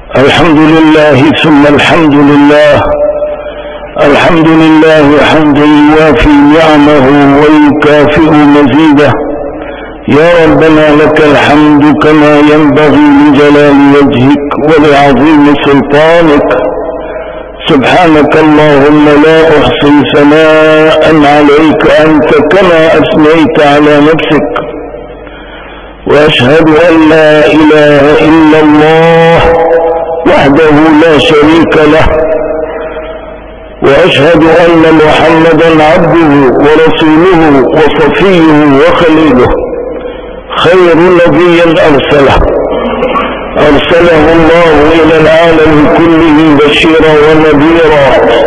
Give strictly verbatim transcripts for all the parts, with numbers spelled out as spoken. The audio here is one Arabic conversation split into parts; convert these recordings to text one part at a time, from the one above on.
الحمد لله ثم الحمد لله. الحمد لله حمدا يوافي نعمه ويكافئ مزيده. يا ربنا لك الحمد كما ينبغي لجلال وجهك ولعظيم سلطانك. سبحانك اللهم لا أحصي ثناء عليك أنت كما أثنيت على نفسك. وأشهد أن لا إله إلا الله وحده لا شريك له، وأشهد أن محمدا عبده ورسوله وصفيه وخليله، خير نبي أرسله أرسله الله إلى العالم كله بشيرا ونذيرا.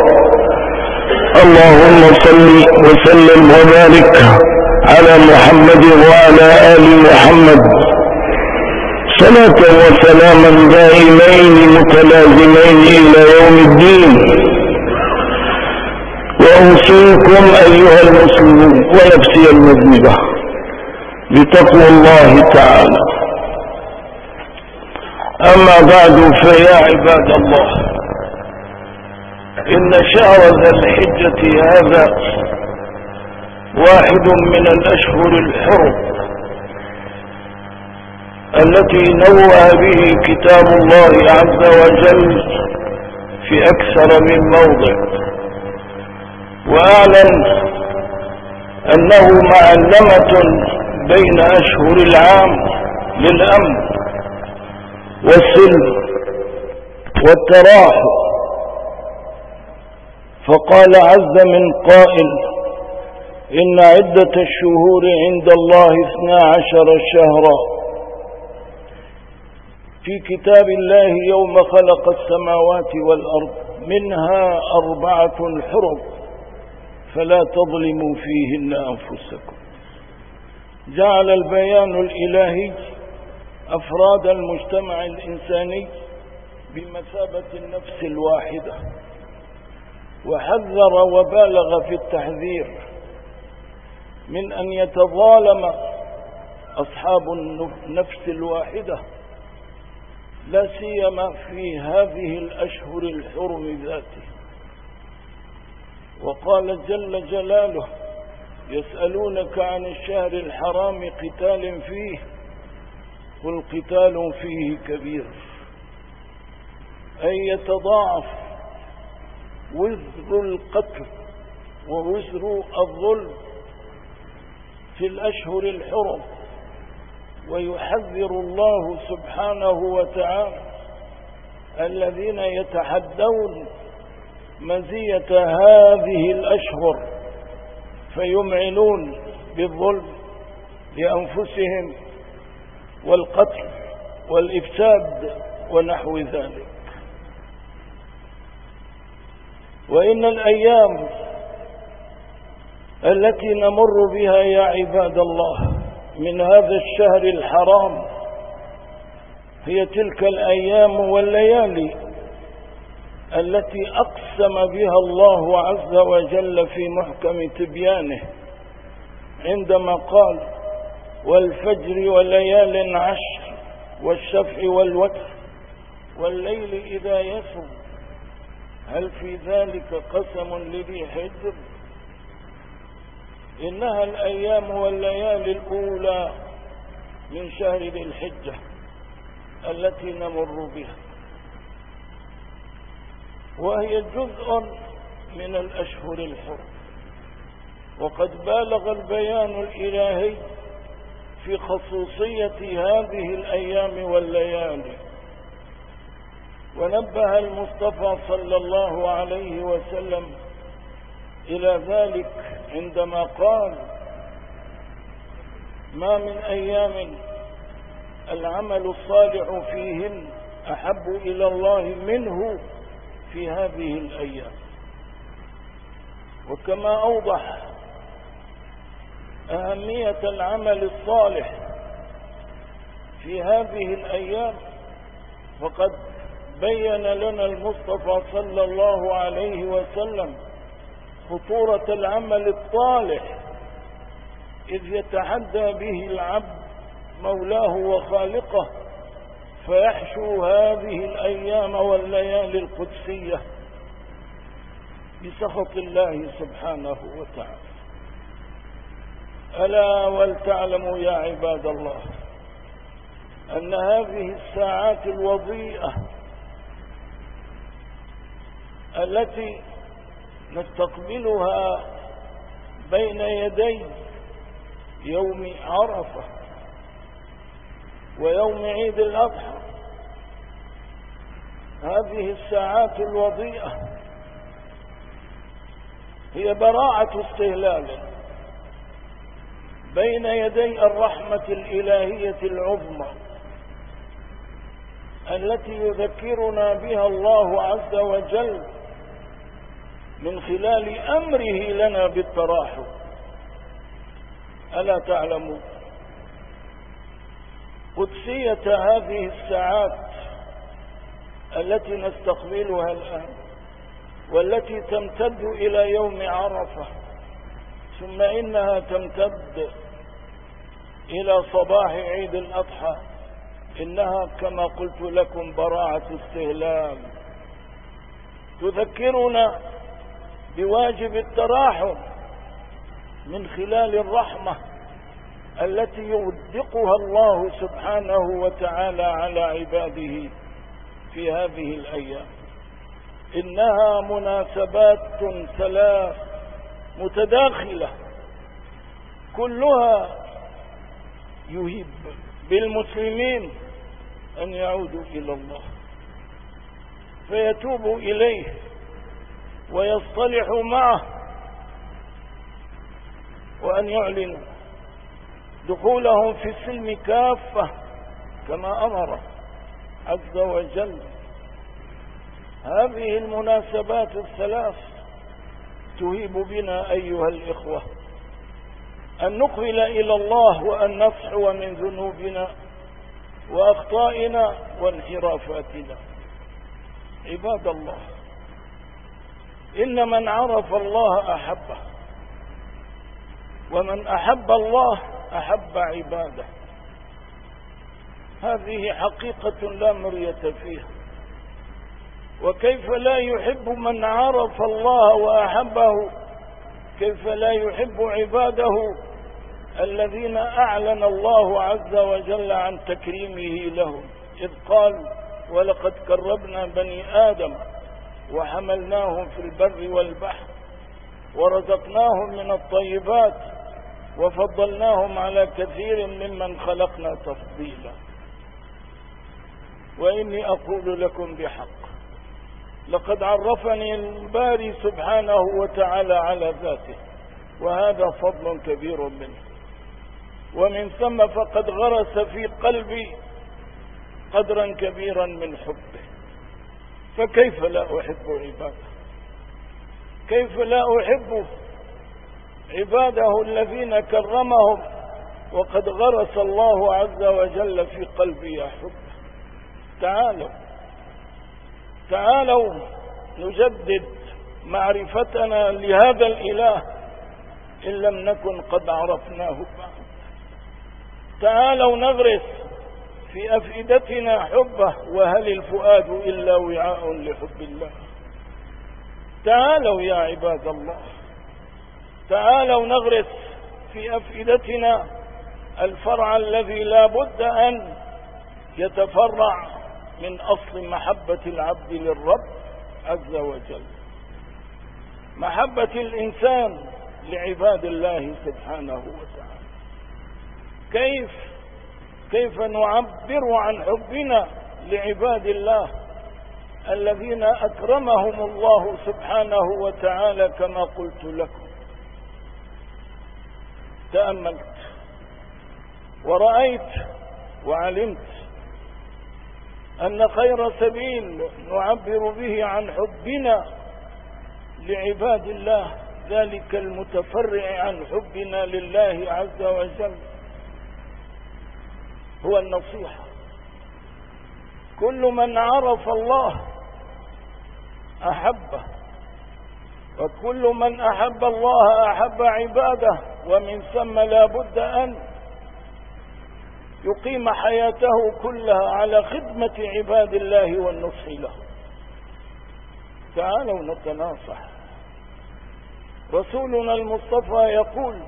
اللهم صل وسلم وبارك على محمد وعلى آل محمد صلاة وسلاما دائمين متلازمين إلى يوم الدين. وأوصيكم أيها المسلمون ونفسي المذنبة بتقوى الله تعالى. أما بعد، فيا عباد الله، إن شهر ذي الحجة هذا واحد من الأشهر الحرم التي نوه به كتاب الله عز وجل في أكثر من موضع، وأعلم أنه معلمة بين أشهر العام للأمن والسلم والتراحم. فقال عز من قائل: إن عدة الشهور عند الله اثنا عشر شهرا في كتاب الله يوم خلق السماوات والأرض منها أربعة حرم فلا تظلموا فيهن أنفسكم. جعل البيان الإلهي أفراد المجتمع الإنساني بمثابة النفس الواحدة، وحذر وبالغ في التحذير من أن يتظالم أصحاب النفس الواحدة، لا سيما في هذه الأشهر الحرم ذاته. وقال جل جلاله: يسألونك عن الشهر الحرام قتال فيه قل قتال فيه كبير، أي يتضاعف وزر القتل ووزر الظلم في الأشهر الحرم. ويحذر الله سبحانه وتعالى الذين يتحدون مزية هذه الأشهر فيمعنون بالظلم لأنفسهم والقتل والإفساد ونحو ذلك. وإن الأيام التي نمر بها يا عباد الله من هذا الشهر الحرام هي تلك الأيام والليالي التي أقسم بها الله عز وجل في محكم تبيانه عندما قال: والفجر وليال عشر والشفع والوتر والليل إذا يسر هل في ذلك قسم لذي حجر. إنها الأيام والليالي الأولى من شهر ذي الحجة التي نمر بها، وهي جزء من الأشهر الحرم. وقد بالغ البيان الإلهي في خصوصية هذه الأيام والليالي، ونبه المصطفى صلى الله عليه وسلم إلى ذلك عندما قال: ما من أيام العمل الصالح فيهن أحب إلى الله منه في هذه الأيام. وكما أوضح أهمية العمل الصالح في هذه الأيام، فقد بين لنا المصطفى صلى الله عليه وسلم خطورة العمل الصالح إذ يتحدى به العبد مولاه وخالقه فيحشو هذه الأيام والليالي القدسية بسخط الله سبحانه وتعالى. ألا ولتعلموا يا عباد الله أن هذه الساعات الوضيئة التي نستقبلها بين يدي يوم عرفة ويوم عيد الأضحى، هذه الساعات الوضيئة هي براعة استهلال بين يدي الرحمة الإلهية العظمى التي يذكرنا بها الله عز وجل من خلال أمره لنا بالتراحم. ألا تعلموا قدسية هذه الساعات التي نستقبلها الآن والتي تمتد إلى يوم عرفة، ثم إنها تمتد إلى صباح عيد الأضحى؟ إنها كما قلت لكم براعة استهلال تذكرنا بواجب التراحم من خلال الرحمة التي يودقها الله سبحانه وتعالى على عباده في هذه الأيام. إنها مناسبات ثلاث متداخلة كلها يهب بالمسلمين أن يعودوا إلى الله فيتوبوا إليه ويصطلحوا معه، وأن يعلنوا دخولهم في السلم كافة كما أمر عز وجل. هذه المناسبات الثلاث تهيب بنا أيها الإخوة أن نقبل إلى الله وأن نصحو من ذنوبنا وأخطائنا وانحرافاتنا. عباد الله، إن من عرف الله أحبه، ومن أحب الله أحب عباده. هذه حقيقة لا مرية فيها. وكيف لا يحب من عرف الله وأحبه؟ كيف لا يحب عباده الذين أعلن الله عز وجل عن تكريمه لهم، إذ قال: ولقد كرمنا بني آدم وحملناهم في البر والبحر ورزقناهم من الطيبات وفضلناهم على كثير ممن خلقنا تفضيلا. وإني أقول لكم بحق لقد عرفني الباري سبحانه وتعالى على ذاته، وهذا فضل كبير منه، ومن ثم فقد غرس في قلبي قدرا كبيرا من حبه. فكيف لا أحب عباده؟ كيف لا أحب عباده الذين كرمهم وقد غرس الله عز وجل في قلبي حبه؟ تعالوا تعالوا نجدد معرفتنا لهذا الإله إن لم نكن قد عرفناه بعد. تعالوا نغرس في أفئدتنا حبه، وهل الفؤاد إلا وعاء لحب الله؟ تعالوا يا عباد الله، تعالوا نغرس في أفئدتنا الفرع الذي لا بد أن يتفرع من أصل محبة العبد للرب عز وجل، محبة الإنسان لعباد الله سبحانه وتعالى. كيف كيف نعبر عن حبنا لعباد الله الذين أكرمهم الله سبحانه وتعالى كما قلت لكم؟ تأملت ورأيت وعلمت أن خير سبيل نعبر به عن حبنا لعباد الله ذلك المتفرع عن حبنا لله عز وجل هو النصيحة. كل من عرف الله أحبه، وكل من أحب الله أحب عباده، ومن ثم لا بد أن يقيم حياته كلها على خدمة عباد الله والنصح له. تعالوا نتناصح. رسولنا المصطفى يقول: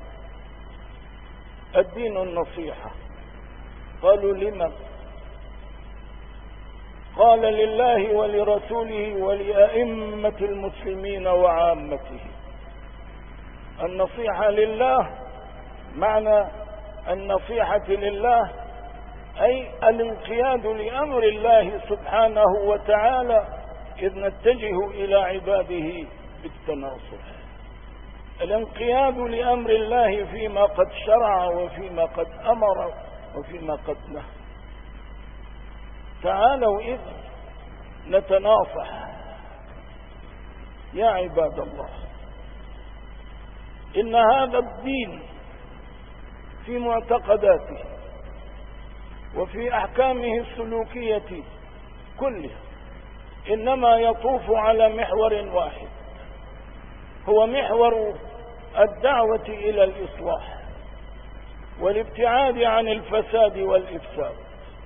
الدين النصيحة. قالوا: لمن؟ قال: لله ولرسوله ولأئمة المسلمين وعامته. النصيحة لله، معنى النصيحة لله أي الانقياد لأمر الله سبحانه وتعالى، إذ نتجه إلى عباده بالتناصح. الانقياد لأمر الله فيما قد شرع وفيما قد أمر وفيما قد نهى. تعالوا إذ نتناصح يا عباد الله. إن هذا الدين في معتقداته وفي أحكامه السلوكية كلها إنما يطوف على محور واحد، هو محور الدعوة إلى الإصلاح والابتعاد عن الفساد والإفساد.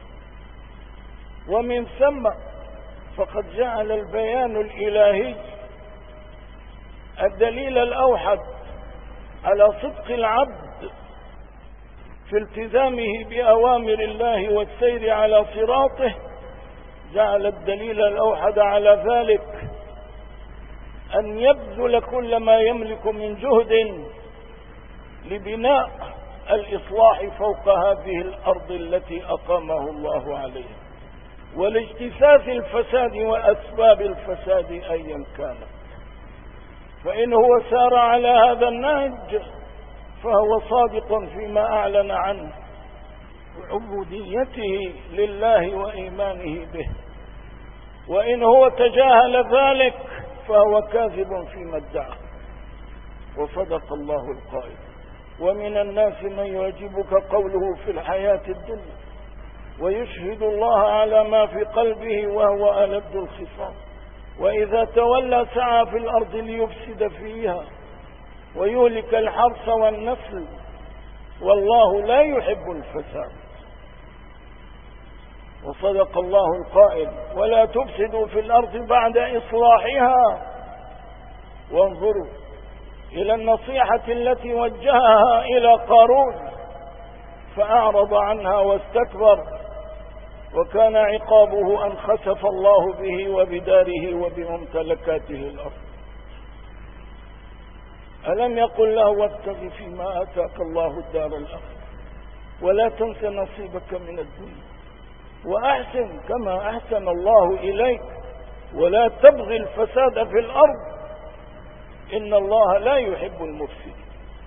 ومن ثم فقد جعل البيان الإلهي الدليل الأوحد على صدق العبد في التزامه بأوامر الله والسير على صراطه. جعل الدليل الأوحد على ذلك أن يبذل كل ما يملك من جهد لبناء الإصلاح فوق هذه الأرض التي أقامه الله عليها، ولاجتثاث الفساد وأسباب الفساد أيا كانت. فإن هو سار على هذا النهج فهو صادق فيما أعلن عنه عبوديته لله وإيمانه به، وإن هو تجاهل ذلك فهو كاذب فيما ادعى. وصدق الله القائل: ومن الناس من يعجبك قوله في الحياة الدنيا ويشهد الله على ما في قلبه وهو ألد الخصام، وإذا تولى سعى في الأرض ليفسد فيها ويهلك الحرث والنسل والله لا يحب الفساد. وصدق الله القائل: ولا تفسدوا في الأرض بعد إصلاحها. وانظروا إلى النصيحة التي وجهها إلى قارون فأعرض عنها واستكبر، وكان عقابه أن خسف الله به وبداره وبممتلكاته الأرض. ألم يقل له: وابتغ فيما آتاك الله الدار الآخرة ولا تنس نصيبك من الدنيا وأحسن كما أحسن الله إليك ولا تبغي الفساد في الأرض إن الله لا يحب المفسدين.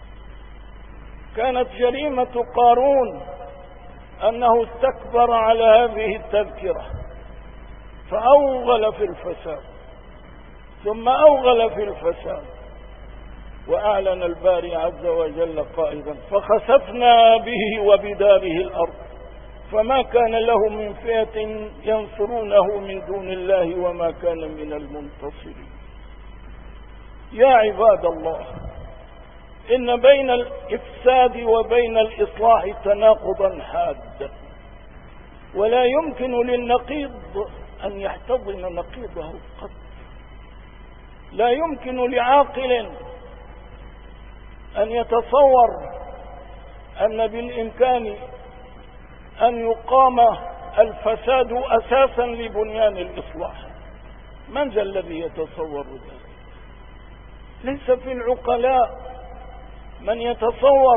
كانت جريمة قارون أنه استكبر على هذه التذكرة فأوغل في الفساد ثم أوغل في الفساد. وأعلن الباري عز وجل قائلا: فخسفنا به وبداره الأرض فما كان له من فئة ينصرونه من دون الله وما كان من المنتصرين. يا عباد الله، إن بين الإفساد وبين الإصلاح تناقضا حادا، ولا يمكن للنقيض أن يحتضن نقيضه قط. لا يمكن لعاقل أن يتصور أن بالإمكان أن يقام الفساد أساسا لبنيان الإصلاح. من ذا الذي يتصور ذلك؟ ليس في العقلاء من يتصور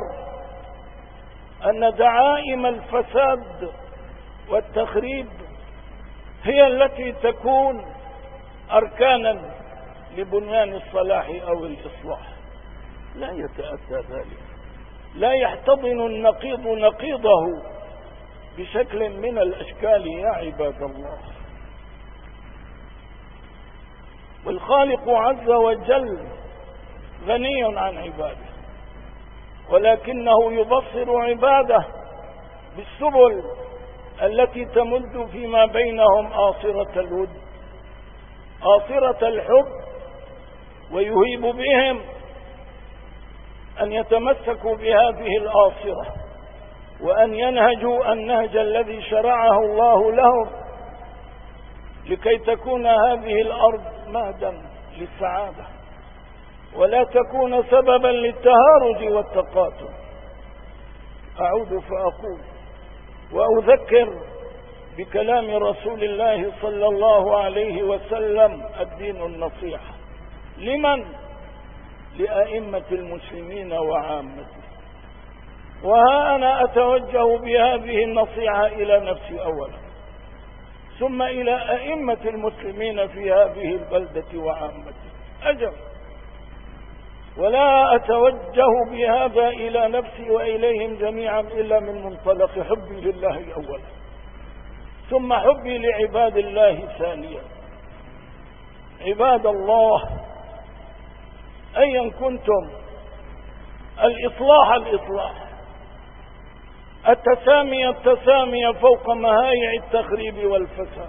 أن دعائم الفساد والتخريب هي التي تكون أركانا لبنيان الصلاح أو الإصلاح. لا يتأتى ذلك، لا يحتضن النقيض نقيضه بشكل من الأشكال يا عباد الله. والخالق عز وجل غني عن عباده، ولكنه يبصر عباده بالسبل التي تمد فيما بينهم آصرة الود آصرة الحب، ويهيب بهم أن يتمسكوا بهذه الآصرة وأن ينهجوا النهج الذي شرعه الله لهم لكي تكون هذه الأرض مهدا للسعادة ولا تكون سببا للتهارج والتقاتل. أعود فأقول وأذكر بكلام رسول الله صلى الله عليه وسلم: الدين النصيحة. لمن؟ لأئمة المسلمين وعامته. وها أنا أتوجه بهذه النصيحة إلى نفسي أولا، ثم إلى أئمة المسلمين في هذه البلدة وعامته. أجل، ولا أتوجه بهذا إلى نفسي وإليهم جميعا إلا من منطلق حبي لله أولا، ثم حبي لعباد الله ثانيا. عباد الله، أيا كنتم، الإصلاح الإصلاح، التسامي التسامي فوق مهايع التخريب والفساد.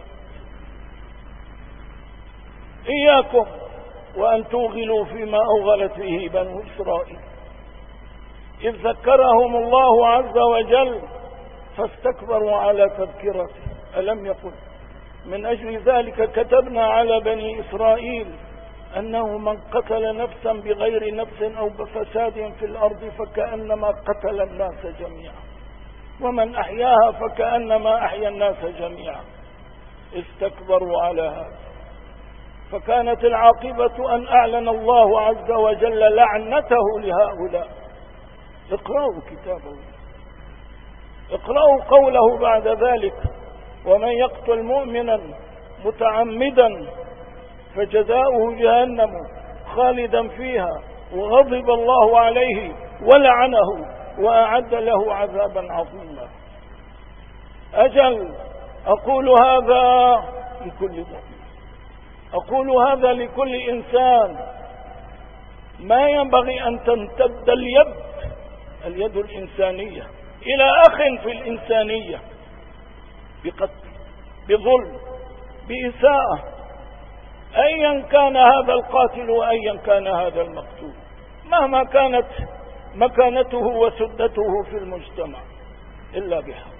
إياكم وأن توغلوا فيما أوغلت به بنو إسرائيل، إذ ذكرهم الله عز وجل فاستكبروا على تذكرته. ألم يقل: من أجل ذلك كتبنا على بني إسرائيل أنه من قتل نفسا بغير نفس أو بفساد في الأرض فكأنما قتل الناس جميعا، ومن أحياها فكأنما أحيا الناس جميعا. استكبروا على هذا، فكانت العاقبة أن أعلن الله عز وجل لعنته لهؤلاء. اقرأوا كتابه، اقرأوا قوله بعد ذلك: ومن يقتل مؤمنا متعمدا فجزاؤه جهنم خالدا فيها وغضب الله عليه ولعنه وأعد له عذابا عظيما. أجل، أقول هذا لكل مؤمن، أقول هذا لكل إنسان. ما ينبغي أن تمتد اليد اليد الإنسانية إلى أخ في الإنسانية بقتل، بظلم، بإساءة، أيا كان هذا القاتل وأيا كان هذا المقتول، مهما كانت مكانته وسدته في المجتمع، إلا بحق.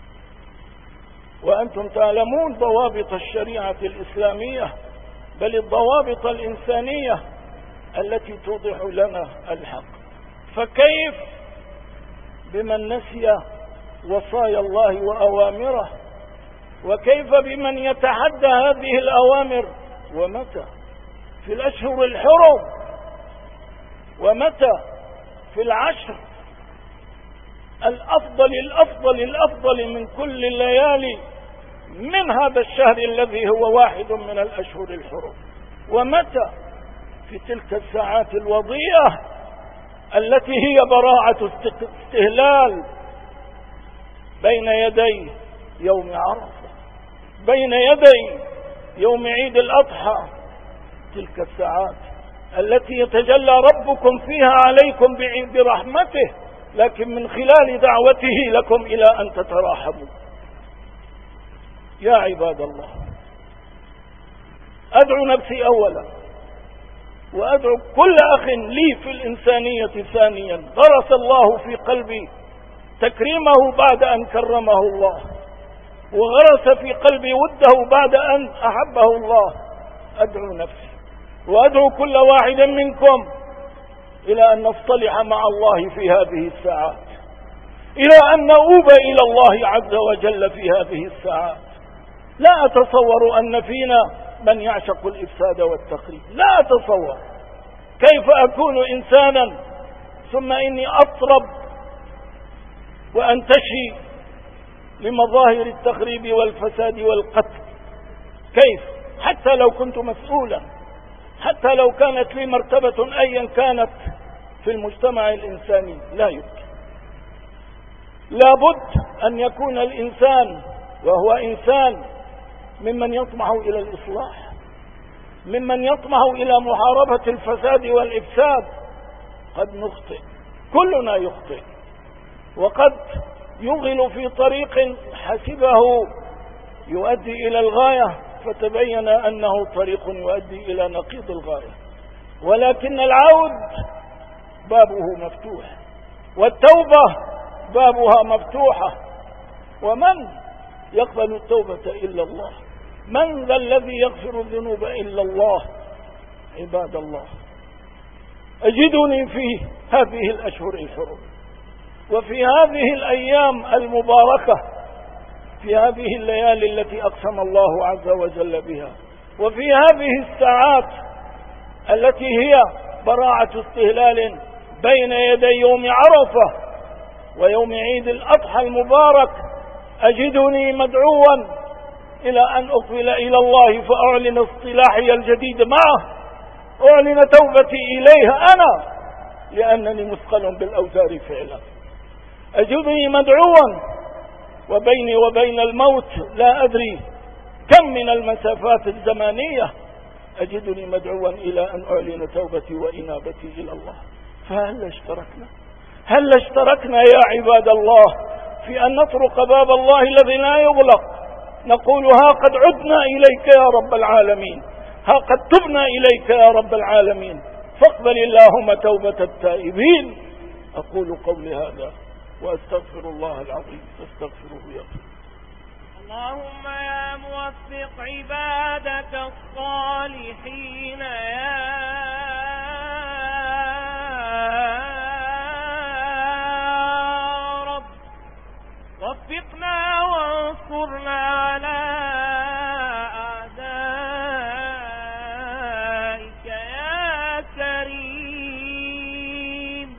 وأنتم تعلمون ضوابط الشريعة الإسلامية، بل الضوابط الإنسانية التي توضح لنا الحق. فكيف بمن نسي وصايا الله وأوامره؟ وكيف بمن يتحدى هذه الأوامر؟ ومتى؟ في الأشهر الحرم، ومتى؟ في العشر الأفضل الأفضل الأفضل من كل الليالي من هذا الشهر الذي هو واحد من الأشهر الحرم. ومتى؟ في تلك الساعات الوضيئة التي هي براعة استهلال بين يدي يوم عرفة، بين يدي يوم عيد الأضحى، تلك الساعات التي يتجلى ربكم فيها عليكم برحمته، لكن من خلال دعوته لكم إلى أن تتراحموا. يا عباد الله، أدعو نفسي أولا، وأدعو كل أخ لي في الإنسانية ثانيا غرس الله في قلبي تكريمه بعد أن كرمه الله، وغرس في قلبي وده بعد أن أحبه الله. أدعو نفسي وأدعو كل واحد منكم إلى أن نصطلح مع الله في هذه الساعات، إلى أن نؤوب إلى الله عز وجل في هذه الساعات. لا أتصور أن فينا من يعشق الإفساد والتخريب، لا أتصور. كيف أكون إنسانا ثم إني أطرب وأنتشي لمظاهر التخريب والفساد والقتل؟ كيف؟ حتى لو كنت مسؤولا، حتى لو كانت لي مرتبة أيا كانت في المجتمع الإنساني، لا يمكن. لابد أن يكون الإنسان وهو إنسان ممن يطمح إلى الإصلاح، ممن يطمح إلى محاربة الفساد والإفساد. قد نخطئ، كلنا يخطئ، وقد يغل في طريق حسبه يؤدي إلى الغاية فتبين أنه طريق يؤدي إلى نقيض الغاية، ولكن العود بابه مفتوح، والتوبة بابها مفتوحة. ومن يقبل التوبة إلا الله؟ من ذا الذي يغفر الذنوب إلا الله؟ عباد الله، أجدني في هذه الأشهر الحرم وفي هذه الأيام المباركة، في هذه الليالي التي أقسم الله عز وجل بها، وفي هذه الساعات التي هي براعة استهلال بين يدي يوم عرفة ويوم عيد الأضحى المبارك، أجدني مدعوا إلى أن أقبل إلى الله فأعلن اصطلاحي الجديد معه، أعلن توبتي إليها أنا، لأنني مثقل بالأوزار فعلا. أجدني مدعوا وبيني وبين الموت لا أدري كم من المسافات الزمانية، أجدني مدعوا إلى أن أعلن توبتي وإنابتي إلى الله. فهل اشتركنا هل اشتركنا يا عباد الله في أن نطرق باب الله الذي لا يغلق، نقول ها قد عدنا إليك يا رب العالمين، ها قد تبنا إليك يا رب العالمين، فاقبل اللهم توبة التائبين. أقول قولي هذا وأستغفر الله العظيم فاستغفروه يغفر. اللهم يا موفق عبادك الصالحين يا رب، وفقنا وانصرنا على أعدائك يا كريم.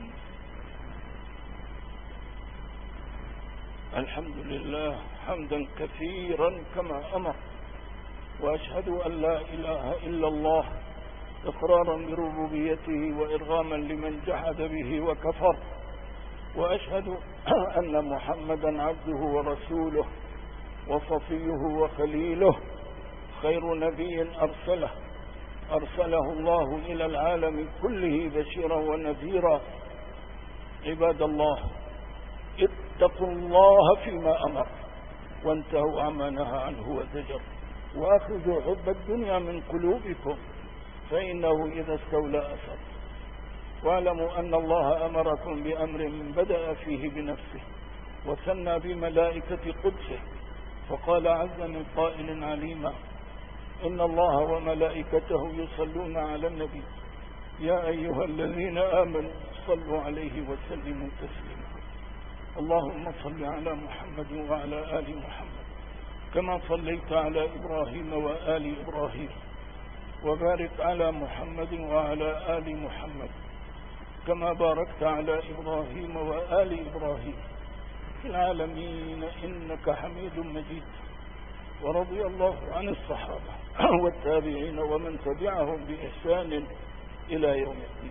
الحمد لله حمدا كثيرا كما أمر، وأشهد أن لا إله إلا الله إقرارا بربوبيته وإرغاما لمن جحد به وكفر، وأشهد أن محمدا عبده ورسوله وصفيه وخليله، خير نبي أرسله أرسله الله إلى العالم كله بشيرا ونذيرا. عباد الله، اتقوا الله فيما أمر وانتهوا عما نهى عنه وزجر، وأخذوا حب الدنيا من قلوبكم فإنه إذا استولى أثر. واعلموا أن الله أمركم بأمر بدأ فيه بنفسه وثنى بملائكة قدسه، فقال عز من قائل عليما: إن الله وملائكته يصلون على النبي يا أيها الذين آمنوا صلوا عليه وسلموا تسليما. اللهم صل على محمد وعلى آل محمد كما صليت على إبراهيم وآل إبراهيم، وبارك على محمد وعلى آل محمد كما باركت على إبراهيم وآل إبراهيم في العالمين إنك حميد مجيد. ورضي الله عن الصحابة والتابعين ومن تبعهم بإحسان إلى يوم الدين.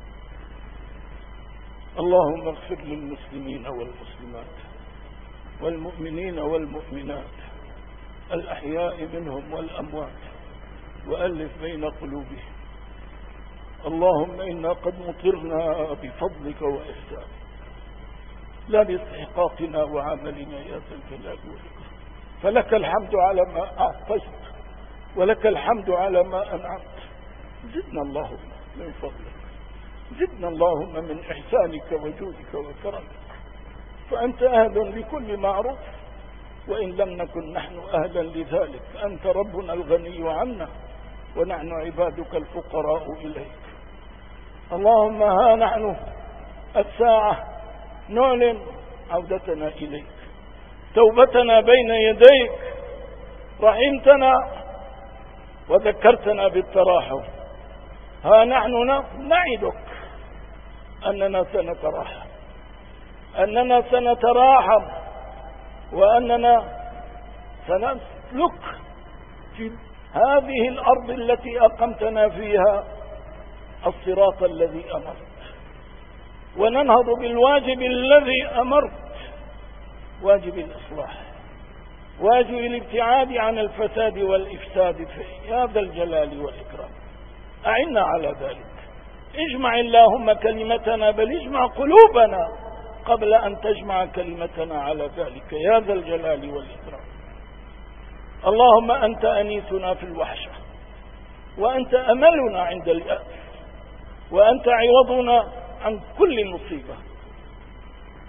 اللهم اغفر للمسلمين والمسلمات والمؤمنين والمؤمنات الأحياء منهم والأموات، وألف بين قلوبهم. اللهم إنا قد مطرنا بفضلك وإحسانك لا باستحقاقنا وعملنا يا ذا الجلال والإكرام، فلك الحمد على ما أعطيت ولك الحمد على ما أنعمت. زدنا اللهم من فضلك، زدنا اللهم من إحسانك وجودك وكرمك، فأنت أهل لكل معروف، وإن لم نكن نحن أهلا لذلك. أنت ربنا الغني عنا ونحن عبادك الفقراء إليك. اللهم ها نحن الساعة نعلن عودتنا إليك، توبتنا بين يديك، رحمتنا وذكرتنا بالتراحم. ها نحن نعدك أننا سنتراحم أننا سنتراحم وأننا سنسلك في هذه الأرض التي أقمتنا فيها الصراط الذي أمرت، وننهض بالواجب الذي أمرت، واجب الإصلاح، واجب الابتعاد عن الفساد والإفساد في يا ذا الجلال والإكرام. أعنا على ذلك. اجمع اللهم كلمتنا، بل اجمع قلوبنا قبل أن تجمع كلمتنا على ذلك يا ذا الجلال والإكرام. اللهم أنت أنيسنا في الوحشة، وأنت أملنا عند اليأس، وأنت عوضنا عن كل مصيبة.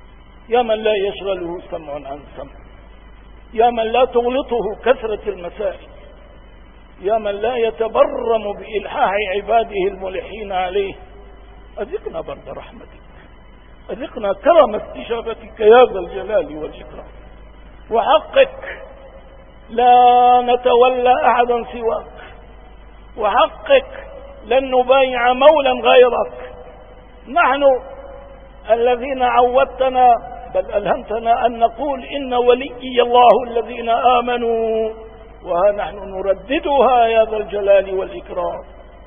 يا من لا يشغله سمع عن سمع، يا من لا تغلطه كثرة المسائل، يا من لا يتبرم بإلحاح عباده الملحين عليه، أذقنا برد رحمتك، أذقنا كرم استجابتك يا ذا الجلال والإكرام. وحقك لا نتولى أحدا سواك، وحقك لن نبايع مولا غيرك. نحن الذين عودتنا بل ألهمتنا أن نقول إن وليي الله الذين آمنوا، وها نحن نرددها يا ذا الجلال والإكرام.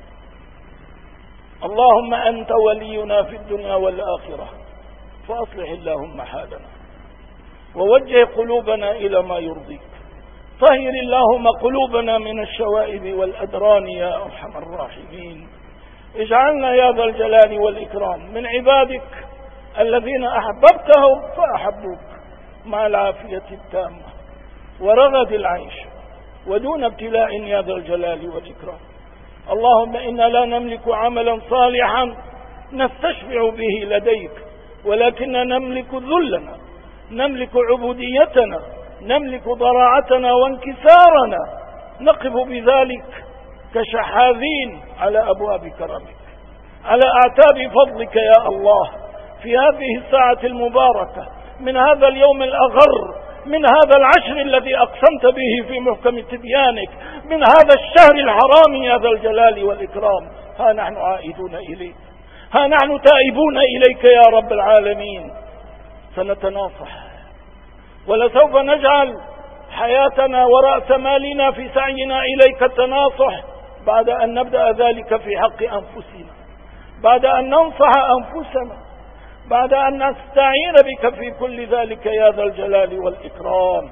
اللهم أنت ولينا في الدنيا والآخرة، فأصلح اللهم حالنا ووجه قلوبنا إلى ما يرضيك. طهر اللهم قلوبنا من الشوائب والأدران يا أرحم الراحمين. اجعلنا يا ذا الجلال والإكرام من عبادك الذين أحببتهم فأحبوك مع العافية التامة ورغد العيش ودون ابتلاء يا ذا الجلال والإكرام. اللهم إنا لا نملك عملا صالحا نستشفع به لديك، ولكننا نملك ذلنا، نملك عبوديتنا، نملك ضراعتنا وانكسارنا، نقف بذلك كشحاذين على أبواب كرمك، على أعتاب فضلك يا الله، في هذه الساعة المباركة من هذا اليوم الأغر، من هذا العشر الذي أقسمت به في محكم تبيانك، من هذا الشهر الحرام يا ذا الجلال والإكرام. ها نحن عائدون إليك، ها نحن تائبون إليك يا رب العالمين. سنتناصح ولسوف نجعل حياتنا ورأس مالنا في سعينا إليك التناصح، بعد أن نبدأ ذلك في حق أنفسنا، بعد أن ننصح أنفسنا، بعد أن نستعين بك في كل ذلك يا ذا الجلال والإكرام.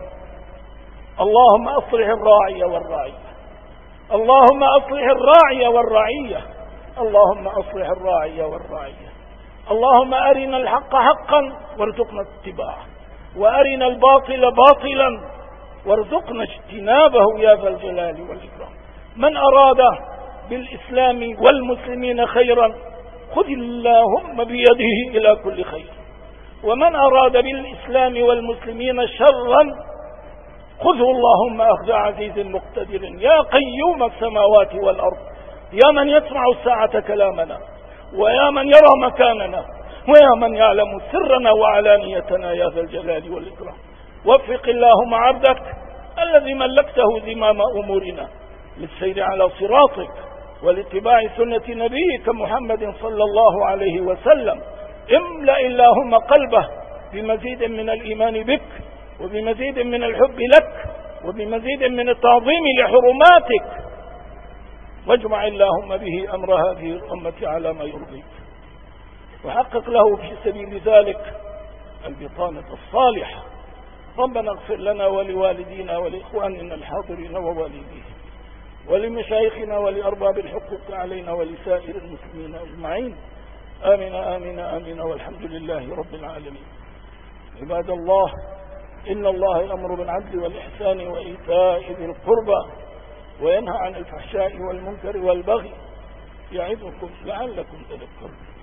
اللهم أصلح الراعي والرعية، اللهم أصلح الراعي والرعية، اللهم أصلح الراعي والرعية. اللهم أرنا الحق حقا وارزقنا اتباعه، وأرنا الباطل باطلا وارزقنا اجتنابه يا ذا الجلال والإكرام. من أراد بالإسلام والمسلمين خيرا خذ اللهم بيده إلى كل خير، ومن أراد بالإسلام والمسلمين شرا خذه اللهم أخذ عزيز مقتدر. يا قيوم السماوات والأرض، يا من يسمع الساعة كلامنا، ويا من يرى مكاننا، ويا من يعلم سرنا وعلانيتنا يا ذا الجلال والإكرام، وفق اللهم عبدك الذي ملكته زمام أمورنا للسير على صراطك والاتباع سنة نبيك محمد صلى الله عليه وسلم. املأ اللهم قلبه بمزيد من الإيمان بك، وبمزيد من الحب لك، وبمزيد من التعظيم لحرماتك، واجمع اللهم به أمر هذه الأمة على ما يرضيك، وحقق له في سبيل ذلك البطانة الصالحة. ربنا اغفر لنا ولوالدينا ولإخواننا الحاضرين ووالديهم، ولمشايخنا ولأرباب الحقوق علينا ولسائر المسلمين أجمعين. آمين آمين آمين، والحمد لله رب العالمين. عباد الله، إن الله يأمر بالعدل والإحسان وإيتاء ذي القربى وينهى عن الفحشاء والمنكر والبغي يعظكم لعلكم تذكرون.